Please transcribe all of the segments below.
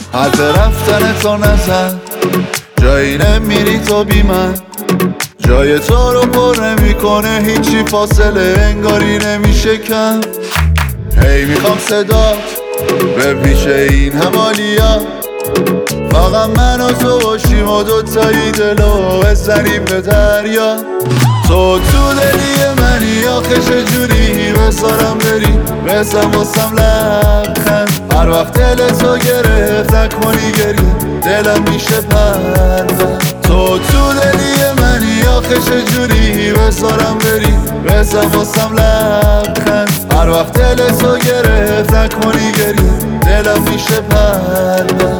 حرف رفتن تو نزن، جایی نمیری تو بی من، جای تو رو پر نمیکنه هیچی، فاصله انگاری نمیشه کم. هی میخوام صدات بپیشه این همالیا، فقط من و تو باشیم و دوتایی دلو بزنیم به دریا. تو دلی منی آخه چجوری بذارم بری، بزن واسم لبخند. هر وقت دل تو گرفت نکنی گریه، دلم میشه پرد. تو دلی منی آخه چجوری بذارم بری، بزن واسم لبخند. هر وقت دل تو گرفت نکنی گریه، دلم میشه پرد.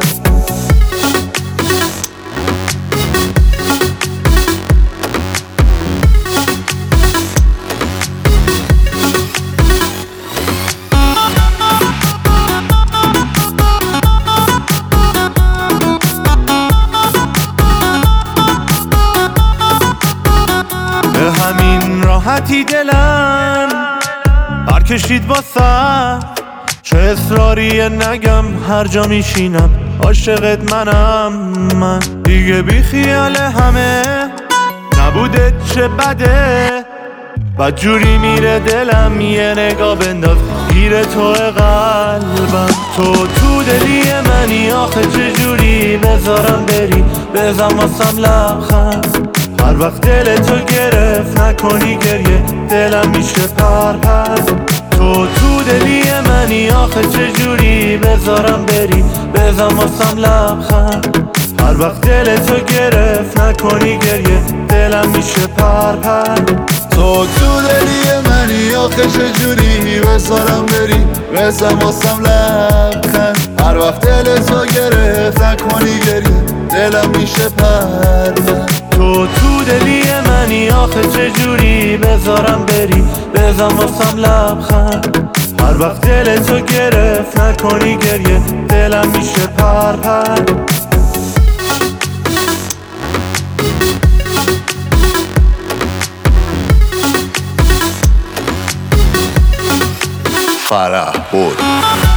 همین راحتی دلم برکشید واسه، چه اصراریه نگم هر جا میشینم عاشقت منم. من دیگه بی خیال همه نبوده چه بده، بدجوری میره دلم یه نگاه بنداز گیر تو قلبم. تو دلی منی آخه چجوری بذارم بری، بزن واسم لبخند. هر وقت دل تو گرفت نکنی گریه، دلم میشه پر. تو دلی منی آخه چجوری بذارم بری، بزن واسم لبخند. هر وقت دل تو گرفت نکنی گریه، دلم میشه پر. تو دلی منی آخه چجوری بذارم بری، بزن واسم لبخند. هر وقت دل تو گرفت نکنی گریه، دلم میشه پرد. تو دلی منی آخه چجوری بذارم بری، بزن واسم لبخند. هر وقت دل تو گرفت نکنی گریه، دلم میشه پر. فرح بود.